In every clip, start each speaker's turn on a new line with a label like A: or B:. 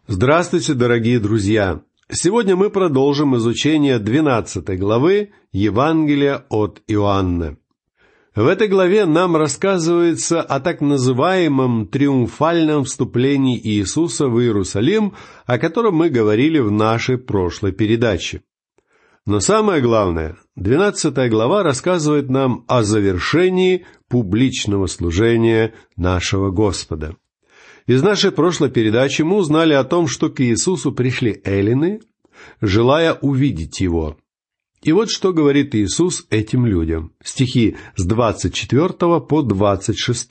A: Здравствуйте, дорогие друзья! Сегодня мы продолжим изучение 12 главы Евангелия от Иоанна. В этой главе нам рассказывается о так называемом триумфальном вступлении Иисуса в Иерусалим, о котором мы говорили в нашей прошлой передаче. Но самое главное, 12 глава рассказывает нам о завершении публичного служения нашего Господа. Из нашей прошлой передачи мы узнали о том, что к Иисусу пришли эллины, желая увидеть Его. И вот что говорит Иисус этим людям. Стихи с 24 по 26.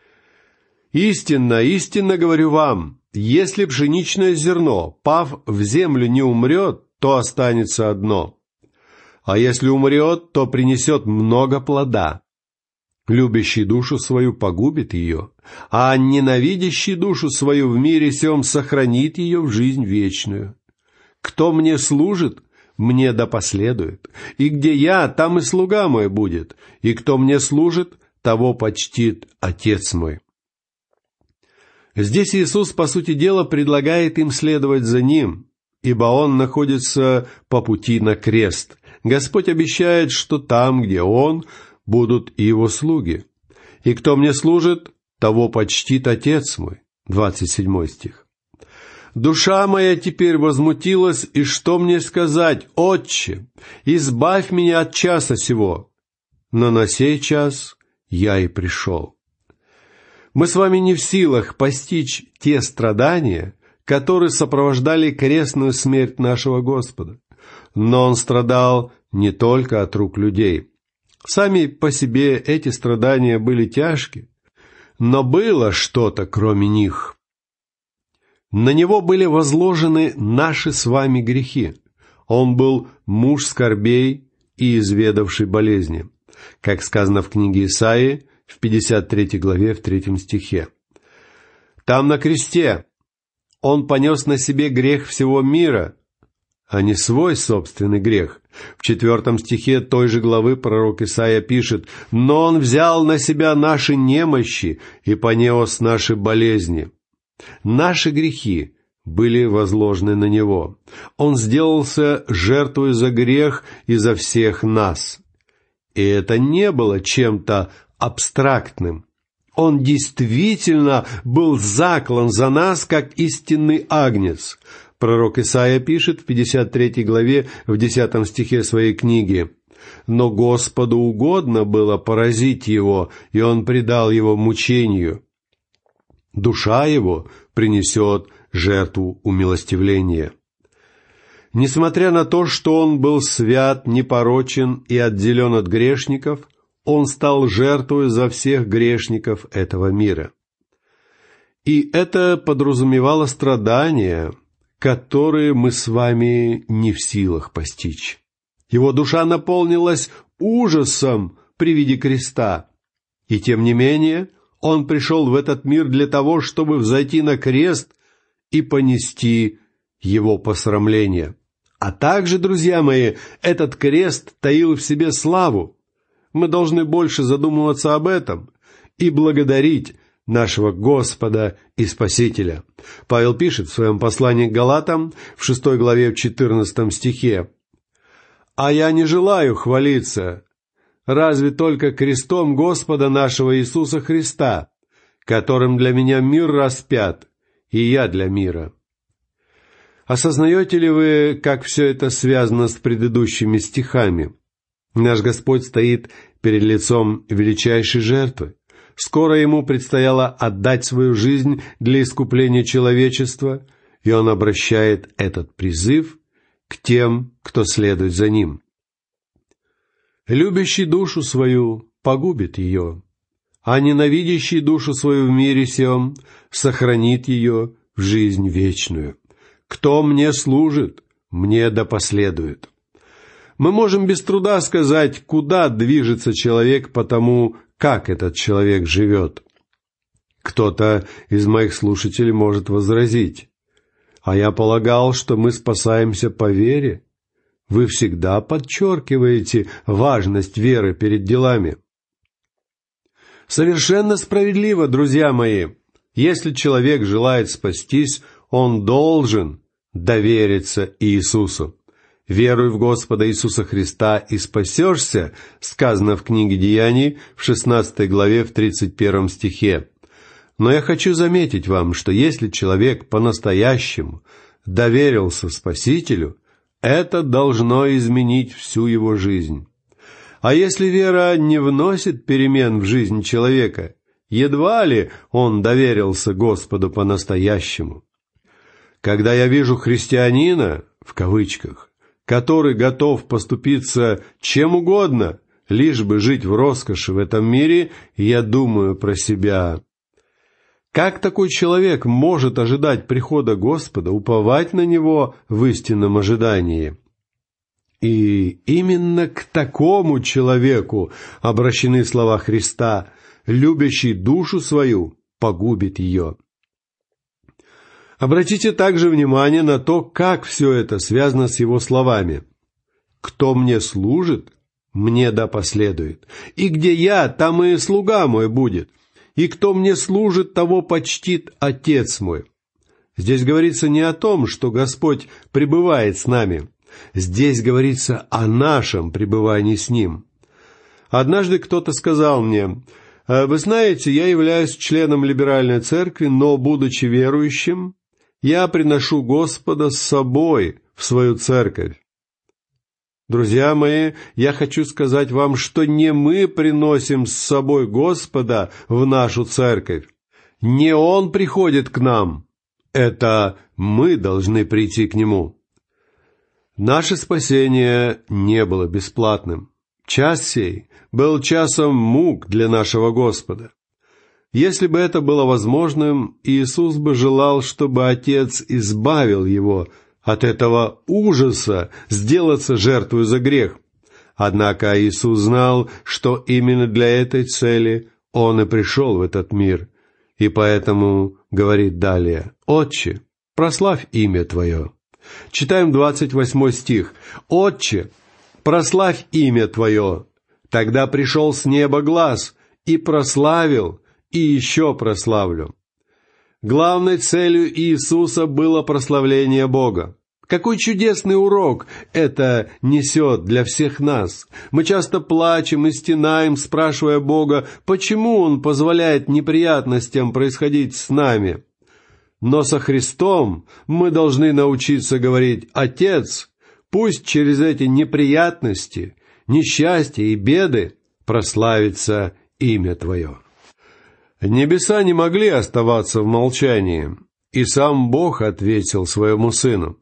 A: «Истинно, истинно говорю вам, если пшеничное зерно, пав в землю, не умрет, то останется одно. А если умрет, то принесет много плода. Любящий душу свою погубит ее, а ненавидящий душу свою в мире сем сохранит ее в жизнь вечную. Кто мне служит, мне да последует, и где я, там и слуга мой будет, и кто мне служит, того почтит Отец мой». Здесь Иисус, по сути дела, предлагает им следовать за Ним, ибо Он находится по пути на крест. Господь обещает, что там, где Он, будут и Его слуги. «И кто мне служит, того почтит Отец мой». 27 стих. «Душа моя теперь возмутилась, и что мне сказать? Отче, избавь меня от часа сего. Но на сей час я и пришел». Мы с вами не в силах постичь те страдания, которые сопровождали крестную смерть нашего Господа. Но Он страдал не только от рук людей. Сами по себе эти страдания были тяжкие, но было что-то кроме них. На Него были возложены наши с вами грехи. Он был муж скорбей и изведавший болезни, как сказано в книге Исаии в 53 главе в 3 стихе. Там на кресте Он понес на себе грех всего мира, а не свой собственный грех. В 4 стихе той же главы пророк Исаия пишет: «Но Он взял на себя наши немощи и понес наши болезни». Наши грехи были возложены на Него. Он сделался жертвой за грех и за всех нас. И это не было чем-то абстрактным. Он действительно был заклан за нас, как истинный агнец. Пророк Исаия пишет в 53 главе в 10 стихе своей книги: «Но Господу угодно было поразить Его, и Он предал Его мучению. Душа Его принесет жертву умилостивления». Несмотря на то, что Он был свят, непорочен и отделен от грешников, Он стал жертвой за всех грешников этого мира. И это подразумевало страдания, которые мы с вами не в силах постичь. Его душа наполнилась ужасом при виде креста. И тем не менее, Он пришел в этот мир для того, чтобы взойти на крест и понести его посрамление. А также, друзья мои, этот крест таил в себе славу. Мы должны больше задумываться об этом и благодарить нашего Господа и Спасителя. Павел пишет в своем послании к Галатам в 6 главе в 14 стихе: «А я не желаю хвалиться, разве только крестом Господа нашего Иисуса Христа, которым для меня мир распят, и я для мира». Осознаете ли вы, как все это связано с предыдущими стихами? Наш Господь стоит перед лицом величайшей жертвы. Скоро Ему предстояло отдать свою жизнь для искупления человечества, и Он обращает этот призыв к тем, кто следует за Ним. «Любящий душу свою погубит ее, а ненавидящий душу свою в мире сем сохранит ее в жизнь вечную. Кто мне служит, мне да последует». Мы можем без труда сказать, куда движется человек по тому, как этот человек живет. Кто-то из моих слушателей может возразить: «А я полагал, что мы спасаемся по вере. Вы всегда подчеркиваете важность веры перед делами». Совершенно справедливо, друзья мои. Если человек желает спастись, он должен довериться Иисусу. «Веруй в Господа Иисуса Христа и спасешься», сказано в книге Деяний в 16 главе в 31 стихе. Но я хочу заметить вам, что если человек по-настоящему доверился Спасителю, это должно изменить всю его жизнь. А если вера не вносит перемен в жизнь человека, едва ли он доверился Господу по-настоящему. Когда я вижу христианина, в кавычках, который готов поступиться чем угодно, лишь бы жить в роскоши в этом мире, я думаю про себя: как такой человек может ожидать прихода Господа, уповать на Него в истинном ожидании? И именно к такому человеку обращены слова Христа: «Любящий душу свою погубит ее». Обратите также внимание на то, как все это связано с его словами. «Кто мне служит, мне да последует, и где я, там и слуга мой будет, и кто мне служит, того почтит Отец мой». Здесь говорится не о том, что Господь пребывает с нами. Здесь говорится о нашем пребывании с Ним. Однажды кто-то сказал мне: «Вы знаете, я являюсь членом либеральной церкви, но, будучи верующим, я приношу Господа с собой в свою церковь». Друзья мои, я хочу сказать вам, что не мы приносим с собой Господа в нашу церковь. Не Он приходит к нам. Это мы должны прийти к Нему. Наше спасение не было бесплатным. Час сей был часом мук для нашего Господа. Если бы это было возможным, Иисус бы желал, чтобы Отец избавил Его от этого ужаса сделаться жертвой за грех. Однако Иисус знал, что именно для этой цели Он и пришел в этот мир, и поэтому говорит далее: «Отче, прославь имя Твое». Читаем 28 стих. «Отче, прославь имя Твое». Тогда пришел с неба глас и прославил, и еще прославлю. Главной целью Иисуса было прославление Бога. Какой чудесный урок это несет для всех нас! Мы часто плачем и стенаем, спрашивая Бога, почему Он позволяет неприятностям происходить с нами. Но со Христом мы должны научиться говорить: «Отец, пусть через эти неприятности, несчастья и беды прославится имя Твое». Небеса не могли оставаться в молчании, и сам Бог ответил своему Сыну.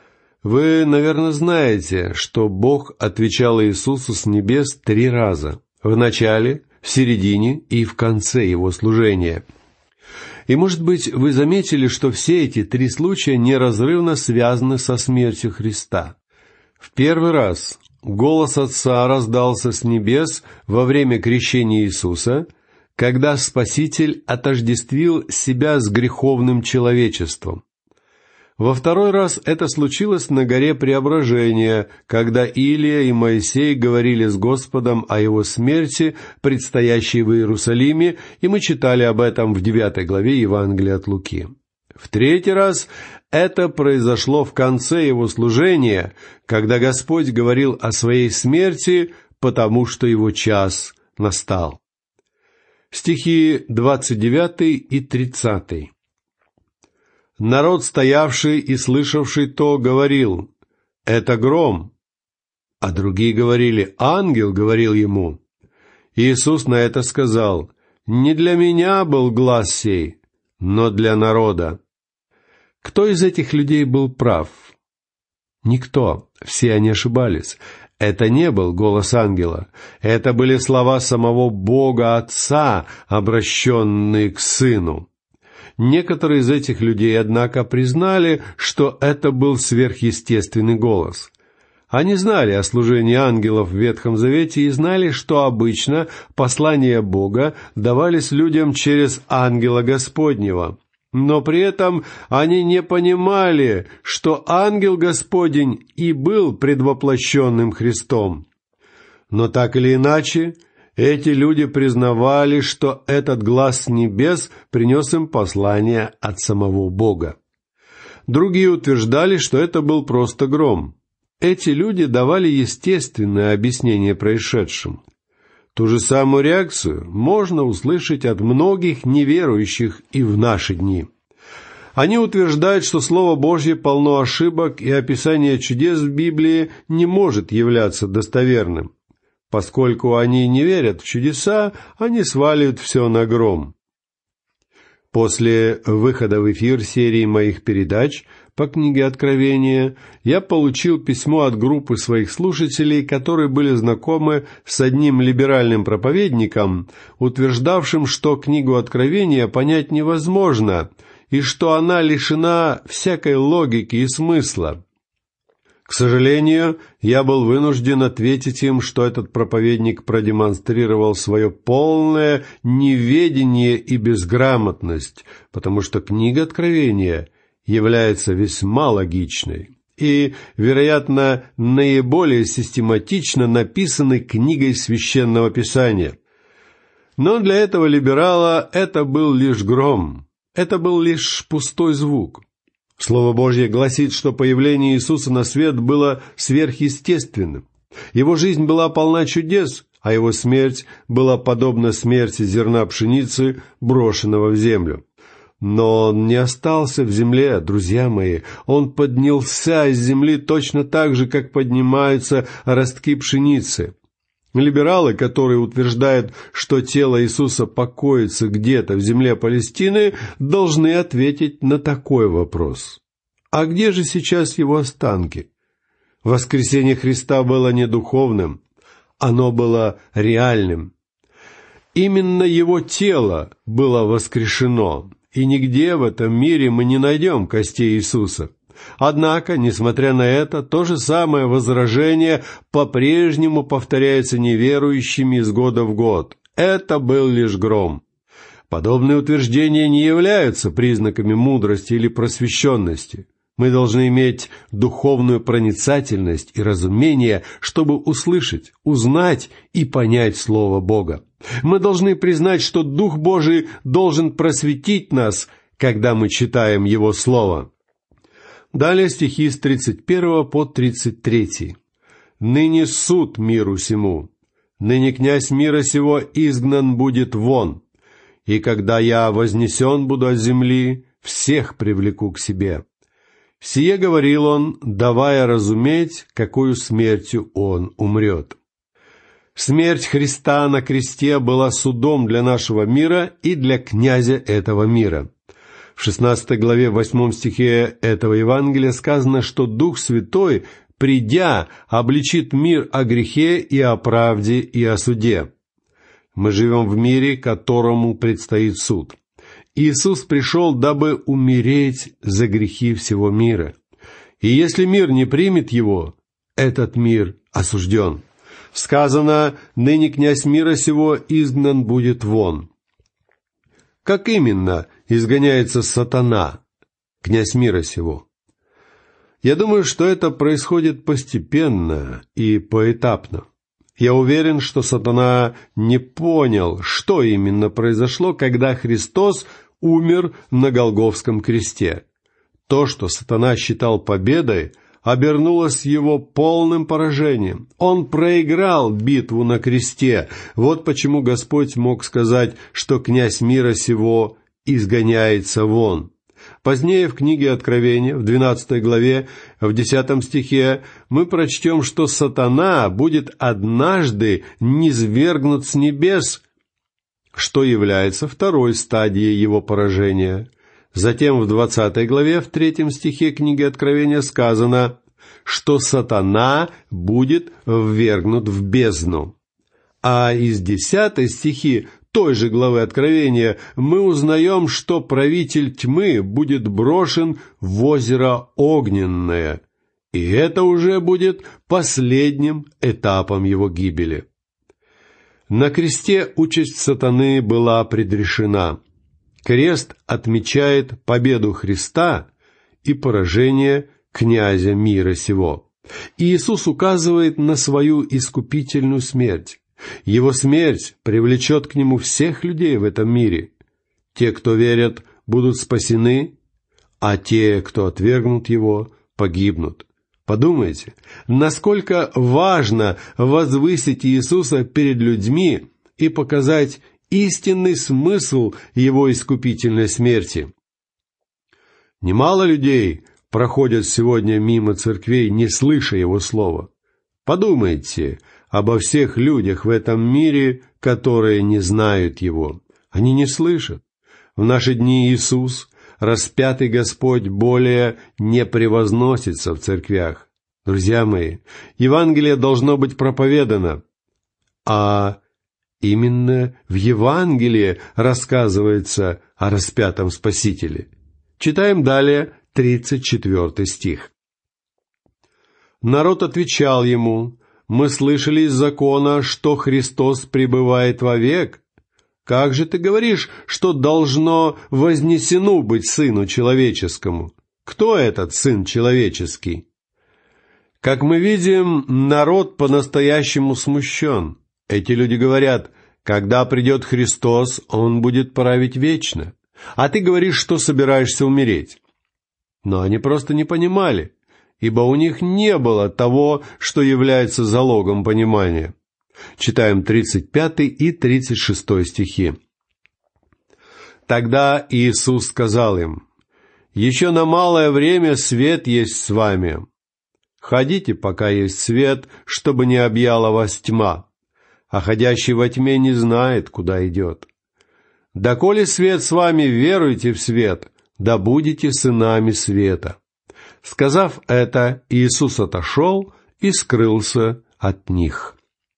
A: Вы, наверное, знаете, что Бог отвечал Иисусу с небес 3 раза: в начале, в середине и в конце Его служения. И, может быть, вы заметили, что все эти 3 случая неразрывно связаны со смертью Христа. В первый раз голос Отца раздался с небес во время крещения Иисуса, когда Спаситель отождествил себя с греховным человечеством. Во второй раз это случилось на горе Преображения, когда Илия и Моисей говорили с Господом о Его смерти, предстоящей в Иерусалиме, и мы читали об этом в 9 главе Евангелия от Луки. В третий раз это произошло в конце Его служения, когда Господь говорил о Своей смерти, потому что Его час настал. Стихи 29 и 30. Народ, стоявший и слышавший то, говорил: «Это гром». А другие говорили: «Ангел говорил ему». Иисус на это сказал: «Не для меня был глас сей, но для народа». Кто из этих людей был прав? Никто. Все они ошибались. Это не был голос ангела. Это были слова самого Бога Отца, обращенные к Сыну. Некоторые из этих людей, однако, признали, что это был сверхъестественный голос. Они знали о служении ангелов в Ветхом Завете и знали, что обычно послания Бога давались людям через ангела Господнего. Но при этом они не понимали, что ангел Господень и был предвоплощенным Христом. Но так или иначе, эти люди признавали, что этот глас с небес принес им послание от самого Бога. Другие утверждали, что это был просто гром. Эти люди давали естественное объяснение происшедшему. Ту же самую реакцию можно услышать от многих неверующих и в наши дни. Они утверждают, что Слово Божье полно ошибок, и описание чудес в Библии не может являться достоверным. Поскольку они не верят в чудеса, они сваливают все на гром. После выхода в эфир серии моих передач по книге Откровения я получил письмо от группы своих слушателей, которые были знакомы с одним либеральным проповедником, утверждавшим, что книгу Откровения понять невозможно и что она лишена всякой логики и смысла. К сожалению, я был вынужден ответить им, что этот проповедник продемонстрировал свое полное неведение и безграмотность, потому что книга Откровения является весьма логичной и, вероятно, наиболее систематично написанной книгой Священного Писания. Но для этого либерала это был лишь гром, это был лишь пустой звук. Слово Божье гласит, что появление Иисуса на свет было сверхъестественным. Его жизнь была полна чудес, а его смерть была подобна смерти зерна пшеницы, брошенного в землю. Но он не остался в земле, друзья мои. Он поднялся из земли точно так же, как поднимаются ростки пшеницы. Либералы, которые утверждают, что тело Иисуса покоится где-то в земле Палестины, должны ответить на такой вопрос. А где же сейчас его останки? Воскресение Христа было не духовным, оно было реальным. Именно его тело было воскрешено, и нигде в этом мире мы не найдем костей Иисуса. Однако, несмотря на это, то же самое возражение по-прежнему повторяется неверующими из года в год. Это был лишь гром. Подобные утверждения не являются признаками мудрости или просвещенности. Мы должны иметь духовную проницательность и разумение, чтобы услышать, узнать и понять Слово Бога. Мы должны признать, что Дух Божий должен просветить нас, когда мы читаем Его Слово. Далее стихи с 31 по 33. «Ныне суд миру сему, ныне князь мира сего изгнан будет вон, и когда я вознесен буду от земли, всех привлеку к себе». Сие говорил он, давая разуметь, какою смертью он умрет. Смерть Христа на кресте была судом для нашего мира и для князя этого мира. В 16 главе 8 стихе этого Евангелия сказано, что Дух Святой, придя, обличит мир о грехе и о правде и о суде. Мы живем в мире, которому предстоит суд. Иисус пришел, дабы умереть за грехи всего мира. И если мир не примет Его, этот мир осужден. Сказано, ныне князь мира сего изгнан будет вон. Как именно изгоняется сатана, князь мира сего? Я думаю, что это происходит постепенно и поэтапно. Я уверен, что сатана не понял, что именно произошло, когда Христос умер на Голгофском кресте. То, что сатана считал победой, обернулось его полным поражением. Он проиграл битву на кресте. Вот почему Господь мог сказать, что князь мира сего изгоняется вон. Позднее в книге Откровения, в 12 главе, в 10 стихе, мы прочтем, что сатана будет однажды низвергнут с небес, что является второй стадией его поражения. Затем в 20 главе, в 3 стихе книги Откровения сказано, что сатана будет ввергнут в бездну. А из 10 стихи той же главы Откровения мы узнаем, что правитель тьмы будет брошен в озеро огненное, и это уже будет последним этапом его гибели. На кресте участь сатаны была предрешена. Крест отмечает победу Христа и поражение князя мира сего. И Иисус указывает на свою искупительную смерть. Его смерть привлечет к Нему всех людей в этом мире. Те, кто верят, будут спасены, а те, кто отвергнут Его, погибнут. Подумайте, насколько важно возвысить Иисуса перед людьми и показать истинный смысл Его искупительной смерти. Немало людей проходят сегодня мимо церквей, не слыша Его слова. Подумайте обо всех людях в этом мире, которые не знают Его. Они не слышат. В наши дни Иисус, распятый Господь, более не превозносится в церквях. Друзья мои, Евангелие должно быть проповедано, а именно в Евангелии рассказывается о распятом Спасителе. Читаем далее 34 стих. Народ отвечал ему: «Мы слышали из закона, что Христос пребывает вовек. Как же ты говоришь, что должно вознесено быть Сыну Человеческому? Кто этот Сын Человеческий?» Как мы видим, народ по-настоящему смущен. Эти люди говорят: когда придет Христос, Он будет править вечно. А ты говоришь, что собираешься умереть. Но они просто не понимали, ибо у них не было того, что является залогом понимания. Читаем 35 и 36 стихи. Тогда Иисус сказал им: «Еще на малое время свет есть с вами. Ходите, пока есть свет, чтобы не объяла вас тьма, а ходящий во тьме не знает, куда идет. Доколе свет с вами, веруйте в свет, да будете сынами света». Сказав это, Иисус отошел и скрылся от них.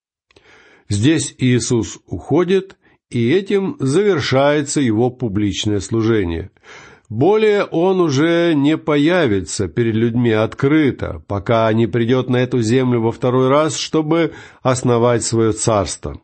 A: Здесь Иисус уходит, и этим завершается Его публичное служение. Более Он уже не появится перед людьми открыто, пока не придет на эту землю во второй раз, чтобы основать свое царство.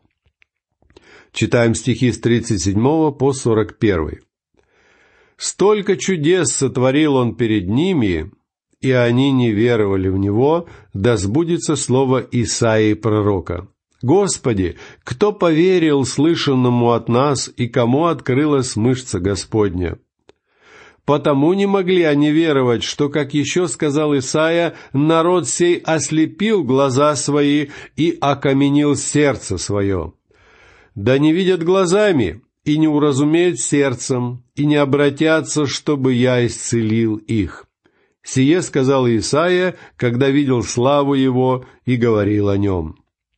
A: Читаем стихи с 37 по 41. «Столько чудес сотворил Он перед ними, и они не веровали в Него, да сбудется слово Исаии пророка. Господи, кто поверил слышанному от нас, и кому открылась мышца Господня? Потому не могли они веровать, что, как еще сказал Исаия, народ сей ослепил глаза свои и окаменил сердце свое. Да не видят глазами, и не уразумеют сердцем, и не обратятся, чтобы я исцелил их. Сие сказал Исаия, когда видел славу Его и говорил о Нем».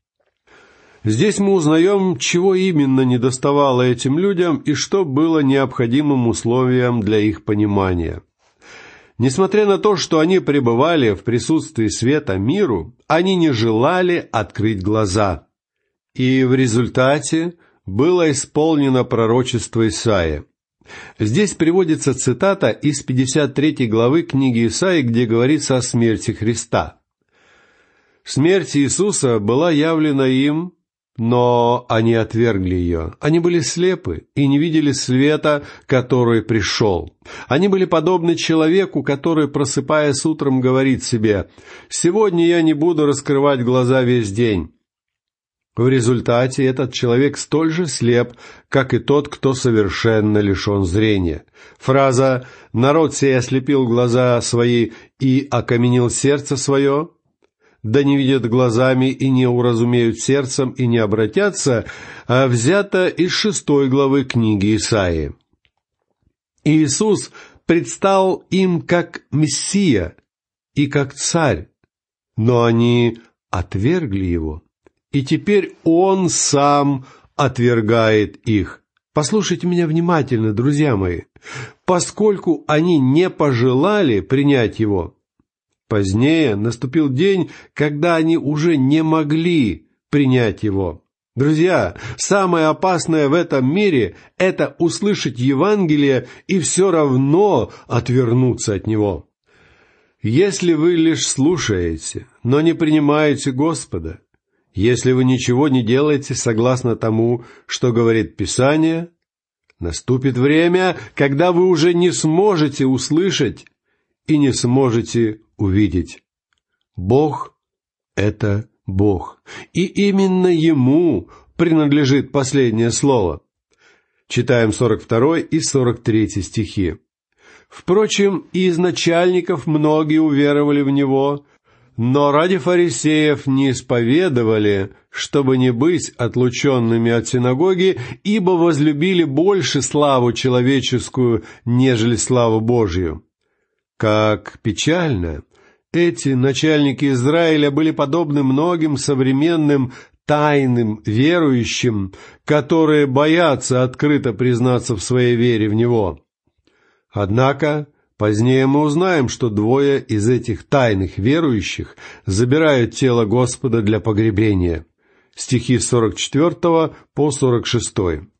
A: Здесь мы узнаем, чего именно недоставало этим людям и что было необходимым условием для их понимания. Несмотря на то, что они пребывали в присутствии света миру, они не желали открыть глаза. И в результате было исполнено пророчество Исаия. Здесь приводится цитата из 53 главы книги Исаии, где говорится о смерти Христа. «Смерть Иисуса была явлена им, но они отвергли ее. Они были слепы и не видели света, который пришел. Они были подобны человеку, который, просыпаясь утром, говорит себе: «Сегодня я не буду раскрывать глаза весь день». В результате этот человек столь же слеп, как и тот, кто совершенно лишен зрения. Фраза «народ сей ослепил глаза свои и окаменил сердце свое», «да не видят глазами и не уразумеют сердцем и не обратятся», взята из 6 главы книги Исаии. Иисус предстал им как Мессия и как Царь, но они отвергли Его, и теперь Он сам отвергает их. Послушайте меня внимательно, друзья мои. Поскольку они не пожелали принять Его, позднее наступил день, когда они уже не могли принять Его. Друзья, самое опасное в этом мире – это услышать Евангелие и все равно отвернуться от него. Если вы лишь слушаете, но не принимаете Господа, если вы ничего не делаете согласно тому, что говорит Писание, наступит время, когда вы уже не сможете услышать и не сможете увидеть. Бог — это Бог, и именно Ему принадлежит последнее слово. Читаем 42 и 43 стихи. Впрочем, и из начальников многие уверовали в него, но ради фарисеев не исповедовали, чтобы не быть отлученными от синагоги, ибо возлюбили больше славу человеческую, нежели славу Божью. Как печально! Эти начальники Израиля были подобны многим современным тайным верующим, которые боятся открыто признаться в своей вере в Него. Однако позднее мы узнаем, что двое из этих тайных верующих забирают тело Господа для погребения. Стихи с 44 по 46.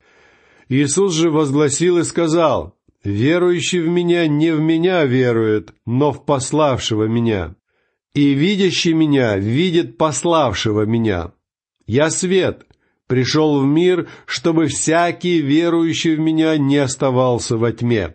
A: Иисус же возгласил и сказал: «Верующий в Меня не в Меня верует, но в пославшего Меня. И видящий Меня видит пославшего Меня. Я свет, пришел в мир, чтобы всякий верующий в Меня не оставался во тьме».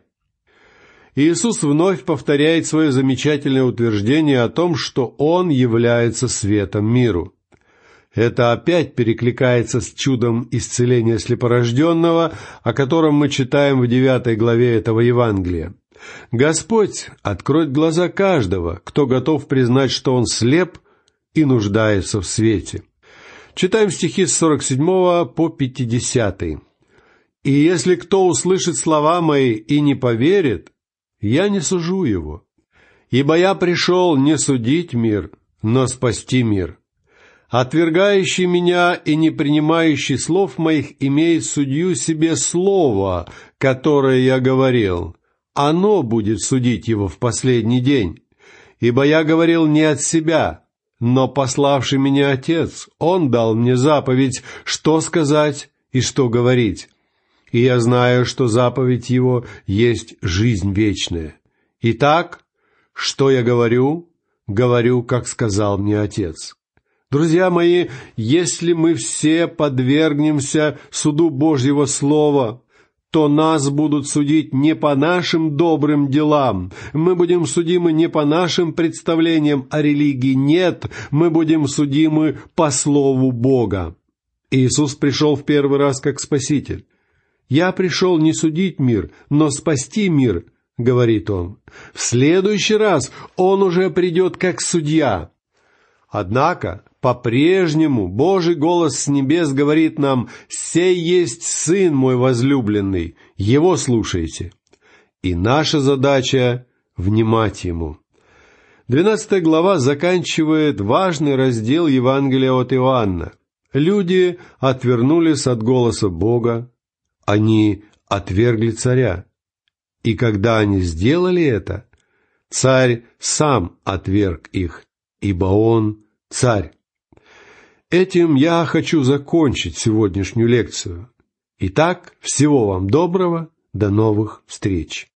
A: Иисус вновь повторяет свое замечательное утверждение о том, что Он является светом миру. Это опять перекликается с чудом исцеления слепорожденного, о котором мы читаем в 9 главе этого Евангелия. Господь откроет глаза каждого, кто готов признать, что он слеп и нуждается в свете. Читаем стихи с 47 по 50. «И если кто услышит слова мои и не поверит, я не сужу его, ибо я пришел не судить мир, но спасти мир. Отвергающий меня и не принимающий слов моих имеет судью себе слово, которое я говорил. Оно будет судить его в последний день. Ибо я говорил не от себя, но пославший меня Отец, Он дал мне заповедь, что сказать и что говорить. И я знаю, что заповедь Его есть жизнь вечная. Итак, что я говорю? Говорю, как сказал мне Отец». Друзья мои, если мы все подвергнемся суду Божьего Слова, то нас будут судить не по нашим добрым делам. Мы будем судимы не по нашим представлениям о религии. Нет, мы будем судимы по Слову Бога. Иисус пришел в первый раз как Спаситель. «Я пришел не судить мир, но спасти мир», — говорит Он. В следующий раз Он уже придет как судья. Однако, по-прежнему Божий голос с небес говорит нам: «Сей есть Сын мой возлюбленный, Его слушайте». И наша задача — внимать Ему. 12 глава заканчивает важный раздел Евангелия от Иоанна. Люди отвернулись от голоса Бога, они отвергли царя. И когда они сделали это, царь сам отверг их, ибо он царь. Этим я хочу закончить сегодняшнюю лекцию. Итак, всего вам доброго, до новых встреч.